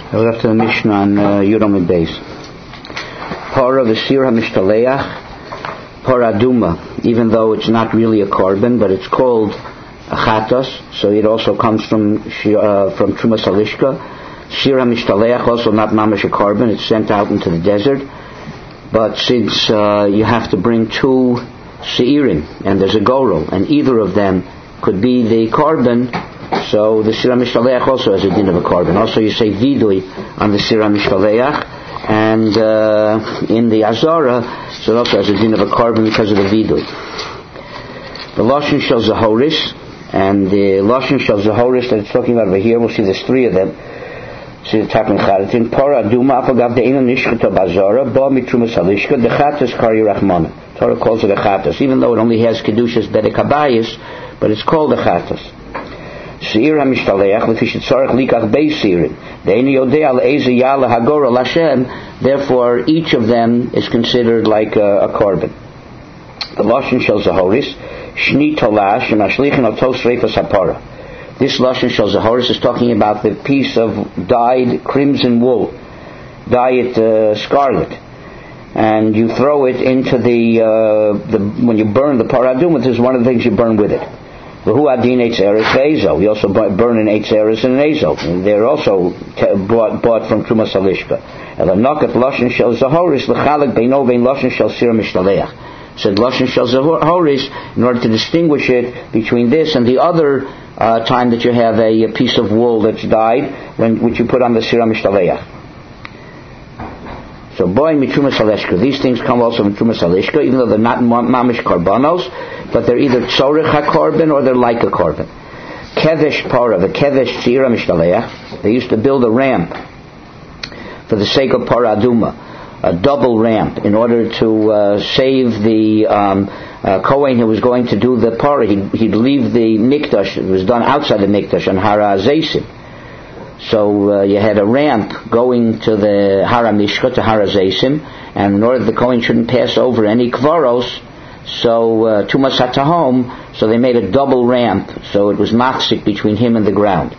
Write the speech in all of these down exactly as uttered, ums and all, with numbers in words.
We'll have to the Mishnah on uh, Yudam Beis. Para v'sir ha'mishtaleach, para aduma, even though it's not really a korban, but it's called a chatas, so it also comes from uh, from Trumas Halishka. Sir ha'mishtaleach, also not mamash a korban, it's sent out into the desert. But since uh, you have to bring two seirim, and there's a gorel, and either of them could be the korban, so the Sir HaMishtaleach also has a din of a korban. Also you say vidui on the Sir HaMishtaleach, and uh, in the Azara, so it also has a din of a korban because of the vidui. The Lashon Shel Zahoris, and the Lashon Shel Zahoris that it's talking about over here, we'll see there's three of them. See the Takan Charatin, Para Aduma, Apagav De'ina Nishchata Bazara, Ba Mitrumas Halishka, the Chatas Kari Rachmana. Torah calls it a Chatas, even though it only has Kedushas Bedek Habayis, but it's called a Chatas. Seir HaMishtaleach, Lefi Shetzarech Likach Beis Seirim. De'ini Yodei Al Eze Yala Hagora Lashem. Therefore, each of them is considered like a, a korban. The Lashon Shel Zahoris, Shni Tolash, and Ashlichin Al Tos Reifas HaPara. This Lashon Shel Zahoris is talking about the piece of dyed crimson wool, dye it uh, scarlet, and you throw it into the, uh, the when you burn the paradum, this is one of the things you burn with it. Who adin eitz eres ve'ezo. You also burn an eitz eres and an ezo. And they're also t- bought, bought from Trumas Halishka. Ela nakat Lashon Shel Zahoris l'chalek beino vein Lashon Shel Sir HaMishtaleach. Said Lashon Shel Zahoris in order to distinguish it between this and the other uh, time that you have a, a piece of wool that's dyed, when, which you put on the Sir HaMishtaleach. So boy mitrumas halishka. These things come also from Trumas Halishka, even though they're not mamish karbanos, but they're either tzorich ha-korban or they're like a korban. Kevesh para, the kevesh Sir HaMishtaleach, they used to build a ramp for the sake of para aduma, a double ramp, in order to uh, save the um, uh, Kohen who was going to do the para. He'd, he'd leave the mikdash, it was done outside the mikdash on Hara Zaysim. So uh, you had a ramp going to the Hara Mishka, to Hara Zaysim, and in order the Kohen shouldn't pass over any kvaros, so uh, Tumas HaTahom, so they made a double ramp, so it was machzik between him and the ground.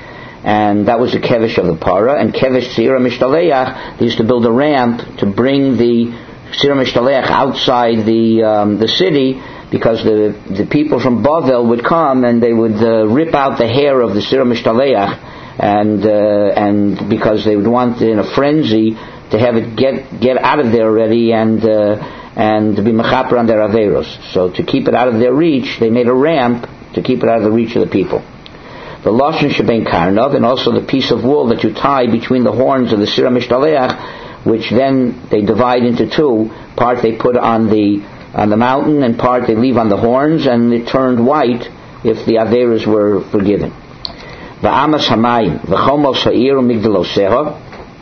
And that was the kevish of the para. And kevish Sir HaMishtaleach, they used to build a ramp to bring the Sir HaMishtaleach outside the um, the city, because the the people from Bavel would come and they would uh, rip out the hair of the Sir HaMishtaleach, and uh, and because they would want, in a frenzy, to have it get get out of there already and uh, and to be mechaper on their averos. So to keep it out of their reach, they made a ramp to keep it out of the reach of the people. The Lashon Shebein Karnav, and also the piece of wool that you tie between the horns of the Sir HaMishtaleach, which then they divide into two. Part they put on the on the mountain, and part they leave on the horns, and it turned white if the averos were forgiven. V'amas hamayim, v'chomos ha'ir u'migdaloseha,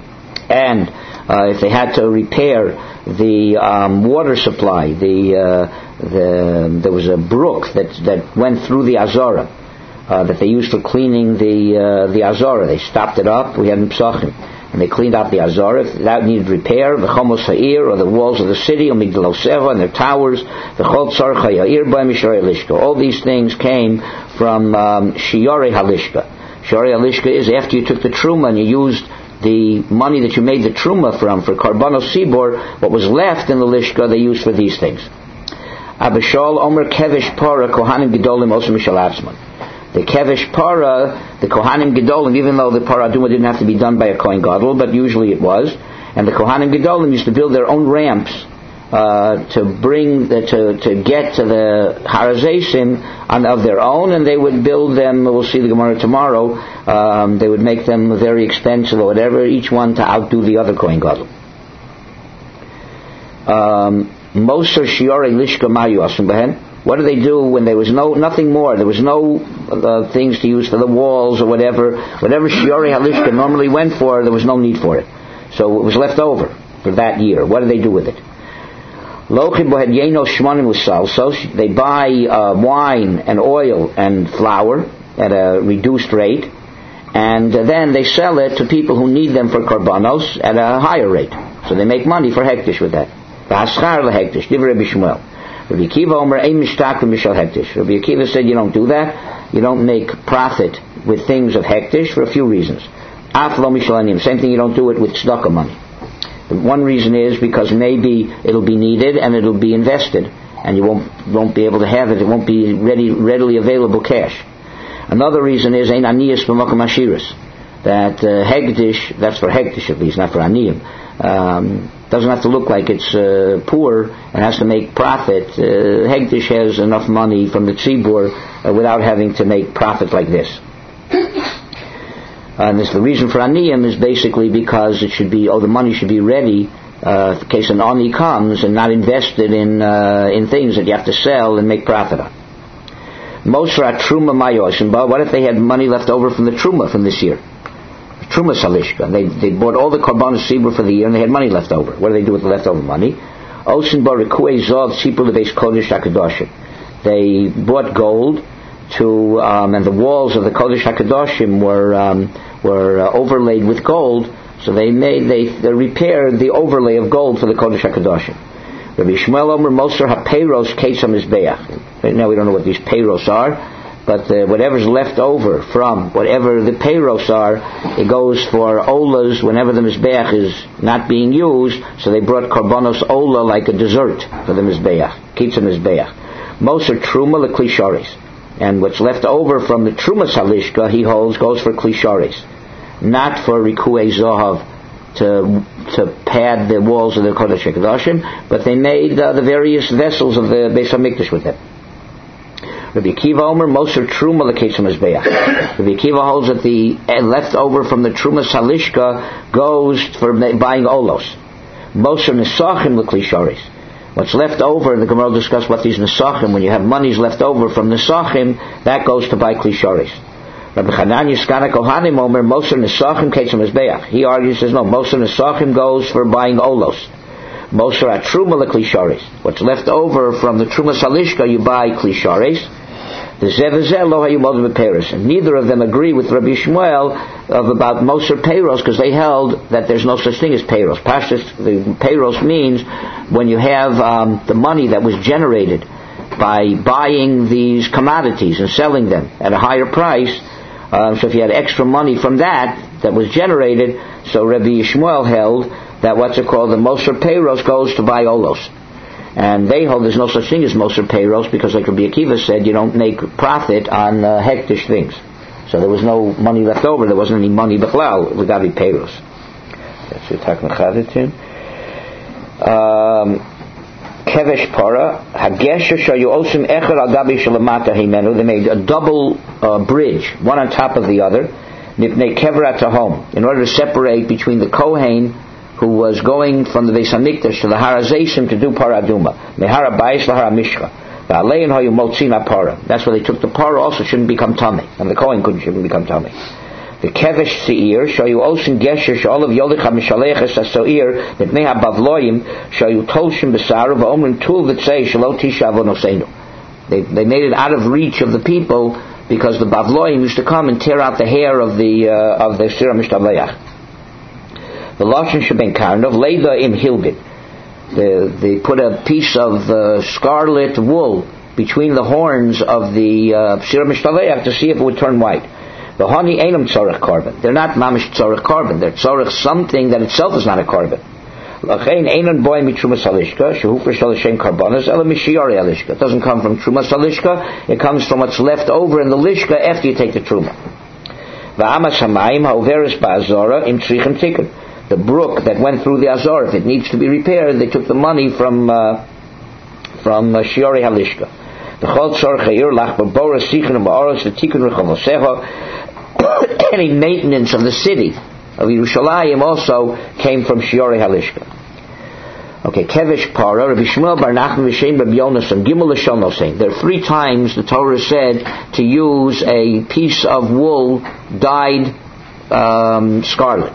and uh, if they had to repair the um, water supply, the, uh, the there was a brook that that went through the Azara uh, that they used for cleaning the uh, the Azara. They stopped it up. We had in Psachim, and they cleaned out the Azara. If that needed repair, v'chomos ha'ir, or the walls of the city, u'migdaloseha, and their towers, v'chol tzarech ha'ir b'hem shiorei halishka. All these things came from um, shiorei halishka. Shiorei halishka is after you took the truma and you used the money that you made the truma from for karbanos sibor, what was left in the lishka they used for these things. Abishal Omer kevish para kohanim gedolim osam mishalatzman. The kevish para, the kohanim gedolim, even though the para aduma didn't have to be done by a kohen gadol, but usually it was, and the kohanim gedolim used to build their own ramps Uh, to bring the, to to get to the Hara Zaysim on of their own, and they would build them. We'll see the Gemara tomorrow. Um, they would make them very expensive or whatever, each one to outdo the other Kohen Gadol. Moser shiorei lishka mayu asim behen. What do they do when there was no nothing more? There was no uh, things to use for the walls or whatever. Whatever shiorei halishka normally went for, there was no need for it, so it was left over for that year. What do they do with it? They buy uh, wine and oil and flour at a reduced rate, and uh, then they sell it to people who need them for karbanos at a higher rate. So they make money for hektish with that. Rabbi Akiva Omer ein mishtak v'mishal hektish. Rabbi Akiva said you don't do that. You don't make profit with things of hektish for a few reasons. Af lo mishal aniyim. Same thing, you don't do it with tzedakah money. One reason is because maybe it'll be needed and it'll be invested, and you won't won't be able to have it. It won't be ready, readily available cash. Another reason is ein aniyus b'makom ashiris. That uh, hegdish, that's for hegdish at least, not for aniyim. Um, doesn't have to look like it's uh, poor and has to make profit. Uh, hegdish has enough money from the tzibur uh, without having to make profit like this. And this, the reason for aniyim is basically because it should be, oh, the money should be ready uh, in case an ani comes, and not invested in uh, in things that you have to sell and make profit on. Mosra truma mayosim, but what if they had money left over from the truma from this year? Truma salishka. They they bought all the korbanos sibur for the year and they had money left over. What do they do with the leftover money? Osin barikue zov tzipur lebeis kodesh hakadoshim. They bought gold to um, and the walls of the kodesh hakadoshim were um, were uh, overlaid with gold. So they made they, they repaired the overlay of gold for the kodesh hakadoshim. Rabbi Shmuel Omer Moser HaPeiros Ketzam Mizbeach. Right now we don't know what these peiros are, but uh, whatever's left over from whatever the peiros are, it goes for olas whenever the Mizbeach is not being used. So they brought korbanos ola like a dessert for the Mizbeach, Ketzam Mizbeach. Moser Truma lekli sharis. And what's left over from the Truma Salishka, he holds, goes for kli sharis, not for Rikuei Zohav, to to pad the walls of the Kodesh HaKadoshim, but they made uh, the various vessels of the Beis HaMikdash with them. Rabbi Akiva Omer Moser Truma L'Ketzam Mizbeach. Rabbi Akiva holds that the uh, leftover from the Truma Salishka goes for buying olos. Moser Nesachim L'Kli Sharis. What's left over, the Gemara will discuss what these Nesachim, when you have monies left over from Nesachim, that goes to buy Kli Sharis. Rabbi Chananya Skana Kohanim Omer Moser Nesachim Ketzam Mizbeach. He argues, says no, Moser Nesachim goes for buying olos. Moser Atruma L'Kli Sharis. What's left over from the Truma Salishka, you buy Kli Sharis. The Zevezel Lo Hayu Modim B'Peiros. And neither of them agree with Rabbi Shmuel of about Moser Peiros, because they held that there's no such thing as Peiros. Pashtus, the Peiros means when you have um, the money that was generated by buying these commodities and selling them at a higher price. Um, so if you had extra money from that that was generated, so Rabbi Shmuel held that what's it called, the Moser Peiros goes to buy olos. And they hold there's no such thing as Moser Peiros, because like Rabbi Akiva said, you don't make profit on uh, hektish things. So there was no money left over. There wasn't any money b'chlal. We got to be Peiros. That's what we're talking about. Um, Kevesh Para Hagesha Shayu Osim Echad Al Gabi Shalamata Himenu. They made a double uh, bridge, one on top of the other. Nipnei Kevrat Tahom, in order to separate between the Kohen who was going from the Beis HaMikdash to the Har HaZeisim to do Paraduma. Mehara Bayis Lahara Mishcha. V'alein Hayu Motzina Para. That's where they took the Para also shouldn't become tummy, and the Kohen couldn't shouldn't become tummy. The Kevesh Seir Shayu Osin Gesher Sha'olav Yolicha Mishaleches HaSoir Nipnei HaBavloyim Shayu Tolshim B'Saru V'Omrim Tul V'Tzei Shalo Tisha V'Noseinu. They they made it out of reach of the people because the Bavloyim used to come and tear out the hair of the uh, of the Sirah Mishtaleach. The Lashon Sheben Karnov Leida Im Hilbit. They put a piece of uh, scarlet wool between the horns of the uh, Sirah Mishtaleach to see if it would turn white. The honey ain't tzorech carbon. They're not mamish tzorech carbon. They're tzorech something that itself is not a carbon. Lachein einon boy mitruma salishka shehu for shaloshem karbonas ela mishiori alishka. It doesn't come from truma salishka. It comes from what's left over in the lishka after you take the truma. Va'amas hamayim ha'overes ba'azora im tzrichem tikkun. The brook that went through the azor, if it needs to be repaired, they took the money from uh, from uh, shiori halishka. The chol tzorcheir lach b'bora sichen ba'oros v'tikkun rechavosecha. Any maintenance of the city of Yerushalayim also came from Shiori Halishka. Okay, Kevesh Para, Rabbi Shmuel Bar Nachman V'Shem Rabbi Yonasan, Gimel Lashon Nosein. There are three times the Torah said to use a piece of wool dyed um, scarlet.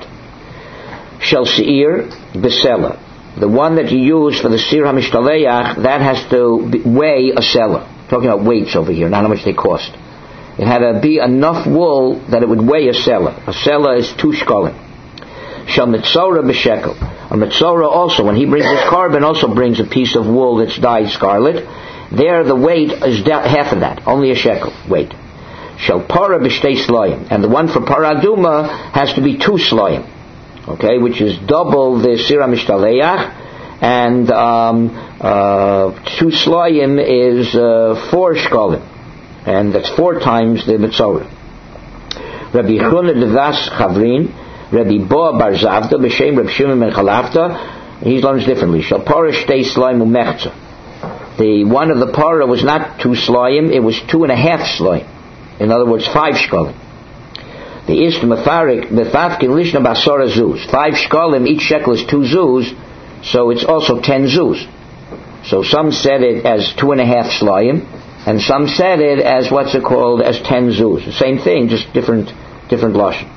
Shel Seir Besela. The one that you use for the Sir HaMishtaleach, that has to weigh a selah. Talking about weights over here, not how much they cost. It had to be enough wool that it would weigh a selah. A selah is two shkolim. Shal mitzora b'shekel. A mitzora also, when he brings his carbon, also brings a piece of wool that's dyed scarlet. There the weight is half of that, only a shekel weight. Shel para b'shtei slayim, and the one for para aduma has to be two slayim, okay, which is double the sira mishtaleach, and um, uh, two slayim is uh, four shkalim, and that's four times the mitzorah. Rabbi Yechuna Devas Chavrin, Rabbi Boa Bar Zavda, B'Shem Rabbi Shimon Ben Chalafta, he learns differently. Shal para shtei slayim umechza. The one of the para was not two slayim, it was two and a half slayim. In other words, five shkalim. The Ish Mefarik Mefafkin Lishna Basara Zuz. Five shkalim, each shekel is two zuz, so it's also ten zuz. So some said it as two and a half slayim, and some said it as what's it called as ten zuz. The same thing, just different different lashon.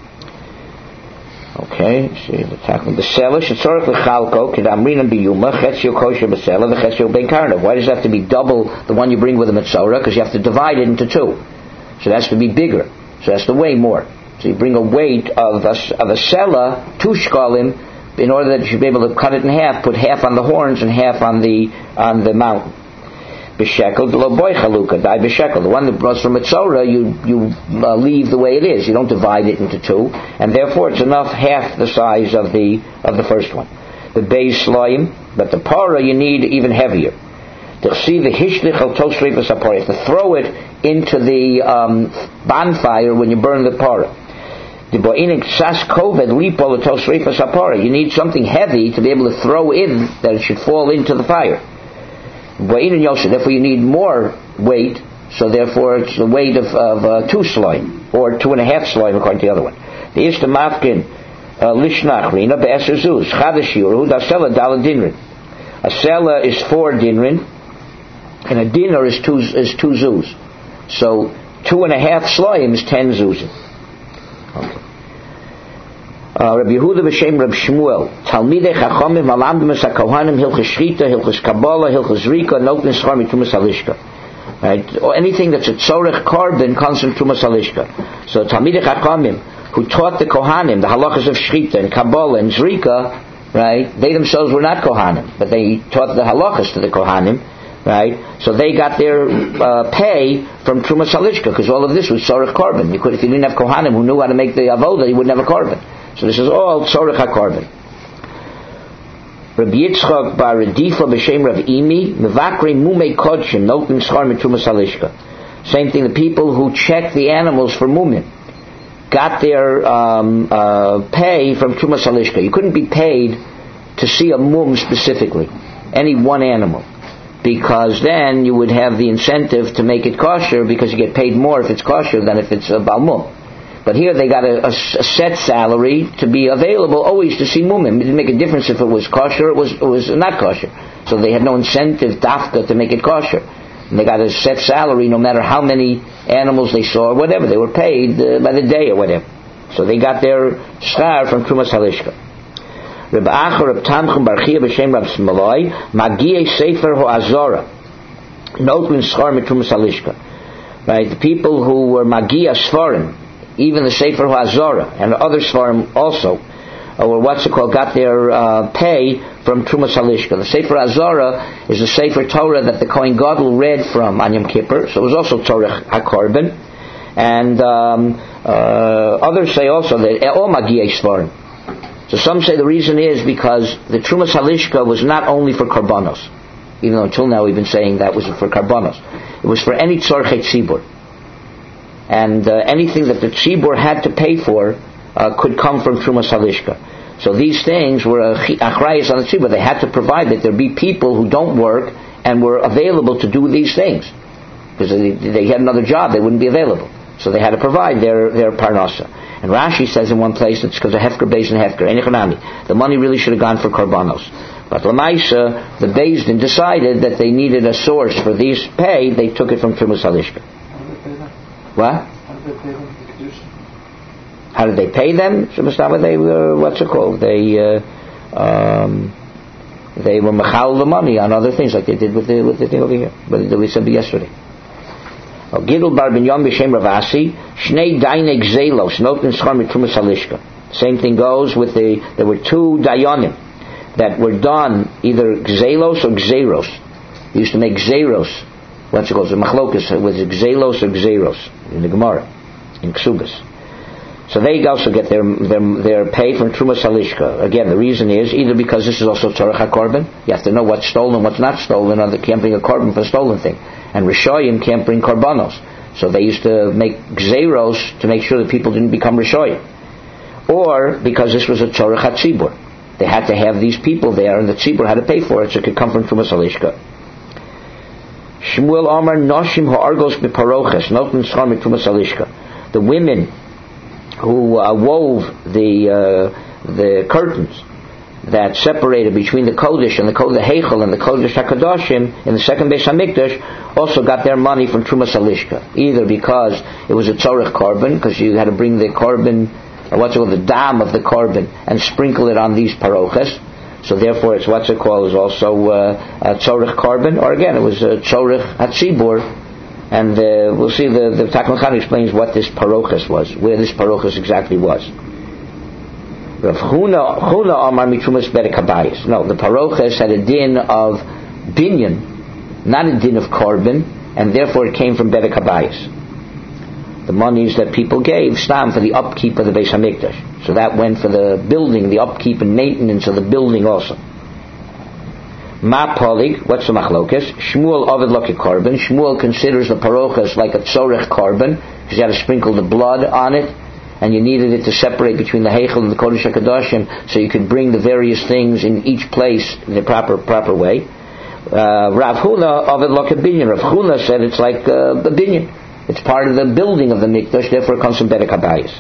Okay, see the tackling the sela shetzorach lechalko kedamrinan biyuma chetzio kosher b'sela v'chetzio ben karnav. Why does it have to be double the one you bring with the mitzorah? Because you have to divide it into two, so it has to be bigger. So it has to weigh more. So you bring a weight of a, of a sela, two shkalim, in order that you should be able to cut it in half, put half on the horns and half on the on the mountain. B'shekel below boy chaluka, die b'shekel. The one that was from mitzorah, you you uh, leave the way it is. You don't divide it into two, and therefore it's enough half the size of the of the first one. The beis slayim, but the para you need even heavier. To see the hishlich al tosrifas apara, you have to throw it into the um, bonfire when you burn the para. The boinik sas koved lipo the tosrifas apara. You need something heavy to be able to throw in that it should fall into the fire. Therefore you need more weight, so therefore it's the weight of, of uh, two slime, or two and a half slime according to the other one. The Ishta Mafkin Lishnachrina Be'eser Zuz Chadash Yuru Dasela Dala Dinrin. A sela is four dinrin, and a dinner is two is two zuz. So two and a half slime is ten zuzim. Okay. Uh, Rabbi Yehuda b'Shem Rabbi Shmuel, Talmidei Chachamim Alamdim Es HaKohanim Hilchos Shchita, Hilchos Kabbalah, Hilchos Rika, Noten Schar Mitumas Halishka. Right? Or anything that's a tzorech carbon comes from Tumas Halishka. So Talmidei Chachamim, who taught the Kohanim the halachas of Shchita and Kabbalah and Zrika, right? They themselves were not Kohanim, but they taught the halachas to the Kohanim, right? So they got their uh, pay from Tumas Halishka, because all of this was tzorech carbon. You could, if you didn't have Kohanim who knew how to make the avoda, you wouldn't have a carbon. So this is all tzorech hakarban. Rabbi Yitzchak bar Redifa b'shem Rav Imi mevakre mumei kodshim noten schar mitrumas halishka. Same thing. The people who check the animals for mumin got their um, uh, pay from trumas halishka. You couldn't be paid to see a mum specifically, any one animal, because then you would have the incentive to make it kosher, because you get paid more if it's kosher than if it's a balmum. But here they got a, a, a set salary to be available always to see mumim. It didn't make a difference if it was kosher or it was, it was not kosher. So they had no incentive dafka to make it kosher. And they got a set salary no matter how many animals they saw or whatever. They were paid uh, by the day or whatever. So they got their schar from Trumas Halishka. Reb Achor Reb Tamchum Bar Chia b'Shem Reb Smaloi Magiei Sefer Ho'azora Notun Schar mit Trumas Halishka. Right, the people who were Magia Sfarim, even the Sefer Ha'azora and other Sfarim also, or what's it called, got their uh, pay from Trumas Halishka. The Sefer Ha'azora is the Sefer Torah that the Kohen Gadol read from on Yom Kippur, so it was also Torah HaKorban. And um, uh, others say also that all Magiei Sfarim. So some say the reason is because the Trumas Halishka was not only for Karbanos, even though until now we've been saying that was for Karbanos. It was for any Tzorchei Tzibur. And uh, anything that the tzibur had to pay for uh, could come from Trumas Halishka. So these things were achrayas on the tzibur. They had to provide that there be people who don't work and were available to do these things, because they, they had another job, they wouldn't be available. So they had to provide their their parnasa. And Rashi says in one place it's because of hefker beis and hefker enichanami. The money really should have gone for karbanos. But Lamaisa, the Beis Din decided that they needed a source for these pay. They took it from Trumas Halishka. What? How did they pay them? How did they pay them? They were, what's it called? They uh, um, they were mechal the money on other things, like they did with the with the thing over here. But we said yesterday. Gidul bar binyan b'shem Ravasi shnei dainek zelos noten schar mitrumas halishka. Same thing goes with the. There were two dayanim that were done either gzelos or gzeros. They used to make gzeros. What's it called? The machlokas was it gzelos or gzeros. in the Gemara, in Ksubas. So they also get their their, their pay from Trumas Halishka. Again, the reason is either because this is also Tzorech HaKorban. You have to know what's stolen, what's not stolen, or they can't bring a korban for a stolen thing. And Rishoyim can't bring korbanos. So they used to make gzeros to make sure that people didn't become Rishoyim. Or because this was a Tzorech HaTzibur. They had to have these people there, and the Tzibur had to pay for it, so it could come from Trumas Halishka. Shmuel Amar Noshim Ha'argos B'paroches Noten Schar Trumas Halishka. The women who uh, wove the uh, the curtains that separated between the Kodesh and the Kodesh Heichel and the Kodesh HaKadoshim in the second Beis HaMikdash also got their money from Trumas Halishka, either because it was a Tzorech Korban, because you had to bring the Korban, or what's it called, the dam of the Korban, and sprinkle it on these paroches, so therefore it's what's it called is also uh, a Tzorech Korban, or again it was a Tzorech HaTzibur. And uh, we'll see the the Takman Khan explains what this parochus was, where this parochus exactly was. Rav Huna Huna Amar Mitrumas Bedek Habayis. No, the parochus had a din of binyan, not a din of korban, and therefore it came from Bedek Habayis. The monies that people gave stam for the upkeep of the Beis Hamikdash. So that went for the building, the upkeep and maintenance of the building also. Ma Polig, what's the machlokes? Shmuel Ovid Loki Korban. Shmuel considers the parochas like a tzorech korban, because you had to sprinkle the blood on it, and you needed it to separate between the Heichel and the Kodesh HaKadoshim, so you could bring the various things in each place in the proper proper way. Uh, Rav Huna Ovid Loki Binyan. Rav Huna said it's like uh, the binyan. It's part of the building of the mikdash, therefore it comes from Bedek Habayis.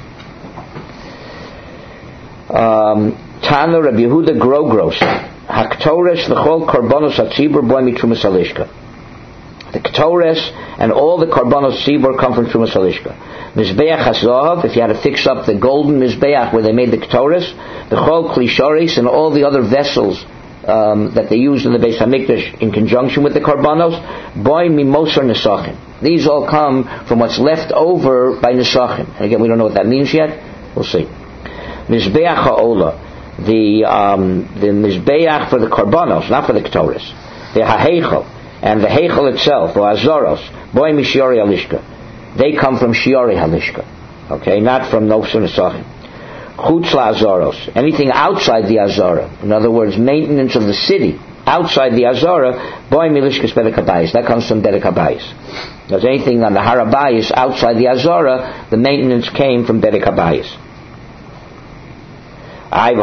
Um, Tana Rabbi Yehuda Grogros. Haktores l'chol korbanos hatzibur boy mitrumas halishka. The ketores and all the korbanos tzibur come from trumas halishka. Mizbeach hazahav, if you had to fix up the golden mizbeach where they made the ketores, the chol klishoris and all the other vessels um, that they used in the Beis Hamikdash in conjunction with the korbanos, boy mimosar nesachim. These all come from what's left over by nesachim. And again, we don't know what that means yet. We'll see. Mizbeach ha'olah. The um, the mizbeach for the korbanos, not for the ketores. The ha'heichel and the heichel itself, or azoros, boy mishiori halishka. They come from shiori halishka, okay, not from nosun esachim. Chutz la'azoros, anything outside the azara. In other words, maintenance of the city outside the azara, boy milishkas bedek habayis. That comes from bedek habayis. There's anything on the harabayis outside the azara, the maintenance came from bedek habayis. If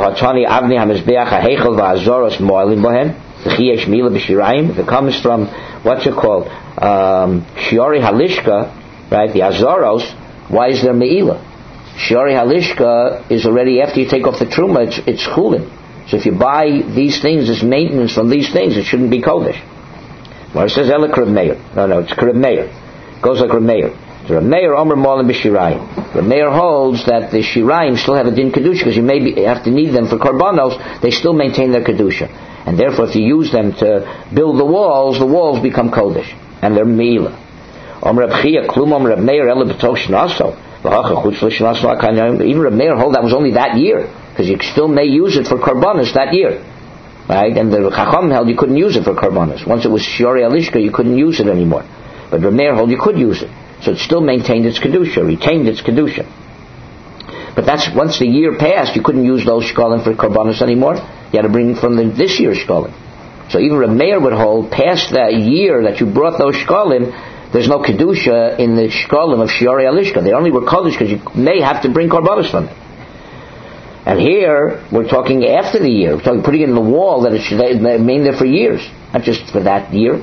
it comes from what's it called, um, Shiori Halishka, right? The Azoros. Why is there Meila? Shiori Halishka is already after you take off the truma. It's it's chulin. So if you buy these things as maintenance from these things, it shouldn't be kodesh. Well, it says Ela Krib Meir. No, no, it's Krib Meir. It goes like Krib Meir. Rav Meir Omer Molim b'Shirayim. Rav Meir holds that the Shirayim still have a din kedusha because you may be, have to need them for korbanos. They still maintain their kedusha, and therefore, if you use them to build the walls, the walls become kodesh and they're meila. Omer Rav Chia Klum Omer Rav Meir Ela b'Toch Shnaso. Even Rav Meir hold that was only that year because you still may use it for korbanos that year, right? And the Chacham held you couldn't use it for korbanos. Once it was Shiori Alishka, you couldn't use it anymore. But Rav Meir hold you could use it. So it still maintained its kedusha, retained its kedusha. But that's once the year passed, you couldn't use those shkolim for korbanos anymore. You had to bring from the, this year's shkolim. So even Reb Meir would hold, past that year that you brought those shkolim, there's no kedusha in the shkolim of Shiori Alishka. They only were kodesh because you may have to bring korbanos from it. And here we're talking after the year. We're talking putting it in the wall that it should remain there for years, not just for that year.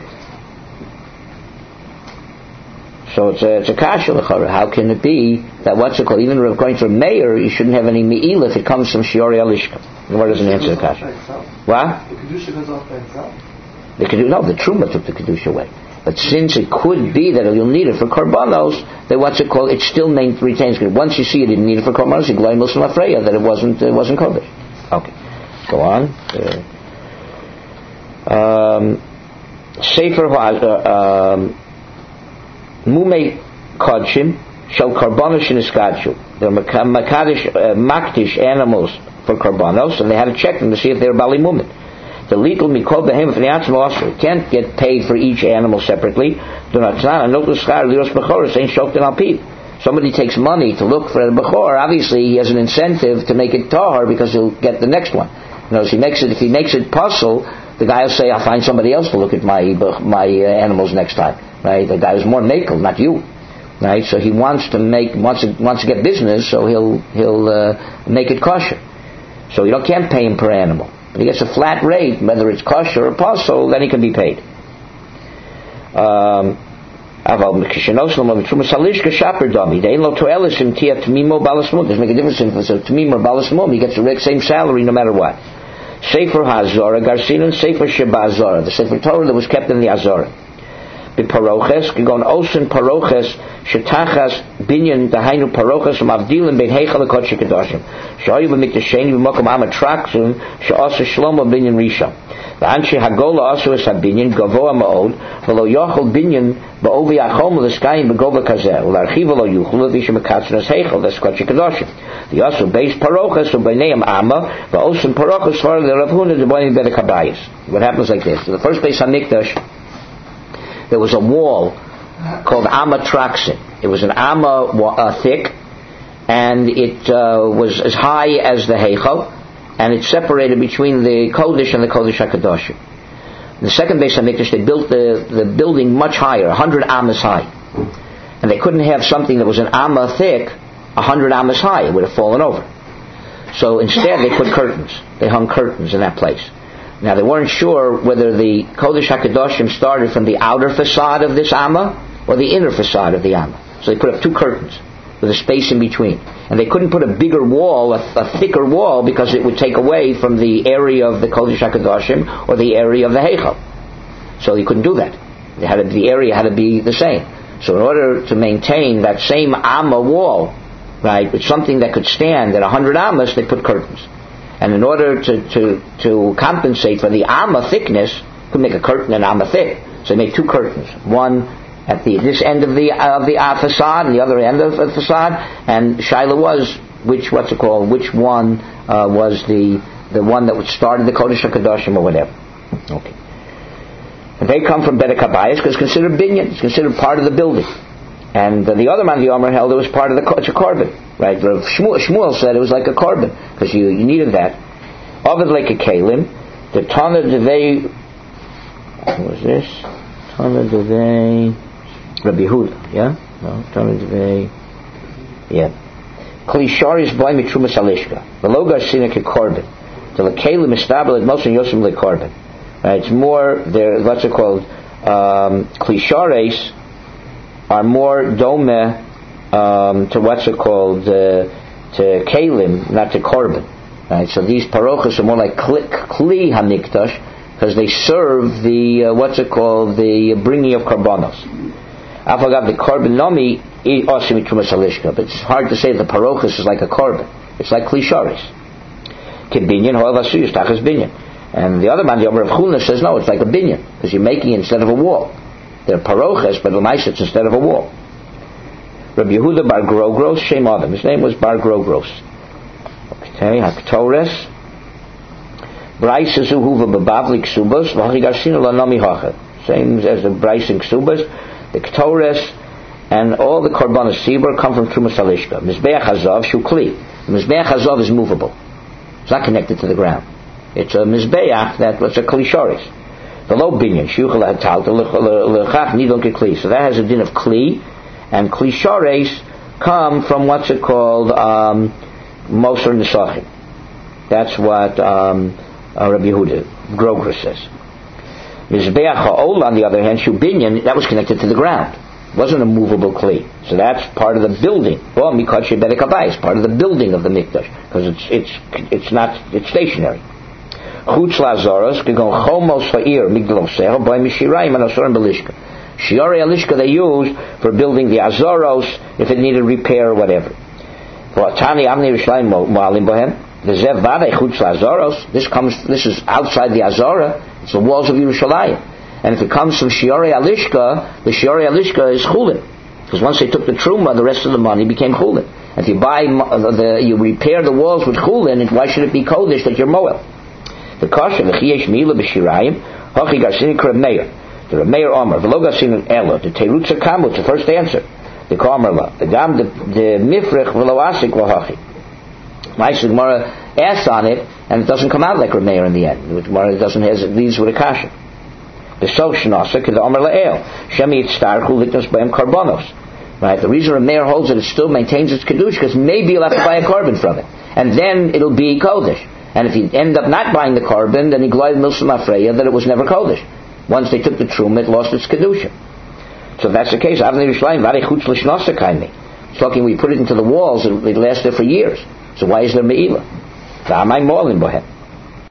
So it's a, it's a kasha l'chara. How can it be that what's it called? Even going to a mayor, you shouldn't have any me'ila if it comes from Shiori Alishka. The word doesn't answer the kasha. What? The kedusha goes off by itself. The kedusha, no, the truma took the kedusha away. But since it could be that you'll need it for korbanos, then what's it called? It still main, retains. Once you see you didn't need it for korbanos, you glay muslim afreya that it wasn't it wasn't kodesh. Okay, go on. Uh, um, Sefer uh, um, Mumei Kodshim shall korbanos sheniskadshu. They're makadish, uh, makdish animals for korbanos, and they had to check them to see if they were bali mumet. The legal mikol behemoth v'niatzim also. You can't get paid for each animal separately. Somebody takes money to look for the bechor. Obviously, he has an incentive to make it tahar because he'll get the next one. You know, if he makes it, if he makes it puzzle, the guy will say, "I'll find somebody else to look at my my uh, animals next time." Right? The guy is more makel, not you. Right? So he wants to make wants to wants to get business, so he'll he'll uh, make it kosher. So you don't can't pay him per animal. But he gets a flat rate, whether it's kosher or puzzle, then he can be paid. Um, Doesn't make a difference if it's a Tamim or Balasmum. He gets the same salary no matter what. Sefer Hazara, Garcinon, Sefer Sheba Azara, the Sefer Torah that was kept in the Azara. Be Paroches, Gigon Osen Paroches, Shetachas, Binyan, Dahainu Paroches, Mavdilim, Ben Heichal, Kodesh Kedoshim. Shoyu b'miktasheni b'mokom amatraksum, she'asa Shlomo Binyan Rishon. The Anshe Hagola also is Binyan, Gavoa Ma'od, v'lo yochel Binyan, ba'ovi achom l'skayim b'gova kazeh, u'larchiv v'lo yuchel, v'ishim akatznas Heichal, that's Kodesh Kedoshim. The also base Paroches, u'beineim Amma, v'osen Paroches, for the Rav Huna, the boy in Bedek Habayis. What happens like this? So the first base HaMikdash, there was a wall called Amma Traksin. It was an Amma uh, thick, and it uh, was as high as the Heichal, and it separated between the Kodesh and the Kodesh HaKadoshim. The second base HaMikdash, they built the, the building much higher, one hundred Ammas high. And they couldn't have something that was an Amma thick, one hundred Ammas high. It would have fallen over. So instead they put curtains. They hung curtains in that place. Now, they weren't sure whether the Kodesh HaKadoshim started from the outer facade of this Amma or the inner facade of the Amma. So they put up two curtains with a space in between. And they couldn't put a bigger wall, a, a thicker wall, because it would take away from the area of the Kodesh HaKadoshim or the area of the Heichal. So you couldn't do that. They had to, the area had to be the same. So in order to maintain that same Amma wall, right, with something that could stand at one hundred Ammas, they put curtains. And in order to, to, to compensate for the Amma thickness, you could make a curtain an Amma thick. So they made two curtains. One at the this end of the of the uh, facade and the other end of the facade. And Shaila was, which, what's it called, which one uh, was the the one that started the Kodesh HaKadoshim or whatever. Okay. And they come from Bedek Habayis because it's considered binyan. It's considered part of the building. And uh, the other man, the Omer, held it was part of the, it's a carbon. Right? Shmuel, Shmuel said it was like a carbon, because you, you needed that. Ovid like a kalim. The Tana Devei, what was this? Tana Devei, Rabbi Yehuda, yeah? No, Tana Devei, yeah. Kli Sharis Boy Mitrumas Alishka. The Logar Sinek a carbon. The Kalim established most in Yosim like carbon. Right? It's more, there, what's it called? Um, Kli Sharis are more dome um, to what's it called uh, to kalim, not to korban. Right? So these parochas are more like kli hamikdash because they serve the uh, what's it called the bringing of karbanos. Afagav the korban nomi osim mitrumas halishka, but it's hard to say the parochas is like a korban. It's like kli sharis. Kibinyan hoel vasuyus tachas binyan. And the other man, the Omer of Chulna, says no, it's like a binyan because you're making it instead of a wall. They're paroches, but l'maisa it's instead of a wall. Rabbi Yehuda Bar Grogros, Shem Adam. His name was Bar Grogros. Okay, Haktores. Bryce Zuhuva Babavli Ksubas, Vachigarsina Lanomi Hacha. Same as the Bryce and Ksubas. The Ktores and all the Korbanos Sibur come from Trumas Halishka. Mizbeach Hazav Shukli. The Mizbeach Hazav is movable. It's not connected to the ground. It's a Mizbeach that was a Klisharis. The low binyan, shiuchel hatal, the lechach nidon kekli. So that has a din of kli, and kli shares come from what's it called, um, moser nesachim. That's what um, uh, Rabbi Yehuda Grogros says. Mizbeach ha'ol, on the other hand, shu binyan, that was connected to the ground. It wasn't a movable kli. So that's part of the building. Well, mikot shebedek habayis, part of the building of the mikdash, because it's it's it's not it's stationary. Chutz lazaros kegon chomos ha'ir migdaloseh by mishirayim and asorim belishka. Shiorei alishka they used for building the azaros if it needed repair or whatever. Tani amnei Yerushalayim moalim bohem. The zev vadei chutz lazaros. This comes. This is outside the azara. It's the walls of Yerushalayim. And if it comes from Shiorei alishka, the Shiorei alishka is chulin. Because once they took the truma, the rest of the money became chulin. If you buy the, you repair the walls with chulin, why should it be kodesh that you're moel? The kasha v'chiyesh mi'ila b'shirayim hachi garsin k'Reb Meir. The Reb Meir Omer v'lo garsin elo the terutza kamut the first answer. The kamerla the gam the mifrich v'lo asik v'hachi. Ma'aseh Gemara asks on it, and it doesn't come out like Reb Meir in the end. The Gemara doesn't has it leads with a kasha. The so shnasa k'the Omer la'el shemi yitztarchu liknos b'hem karbonos. Right, the reason Reb Meir holds it, it still maintains its kedusha because maybe you'll have to buy a carbon from it, and then it'll be kodesh. And if you end up not buying the carbon, then you glide milsum afreya that it was never kodesh. Once they took the truma, it lost its kedusha. So if that's the case, Avnei Yerushalayim vari chutz l'shnasa kaimi. It's talking we put it into the walls, it, it lasted for years. So why is there meila? V'amay molin bohem.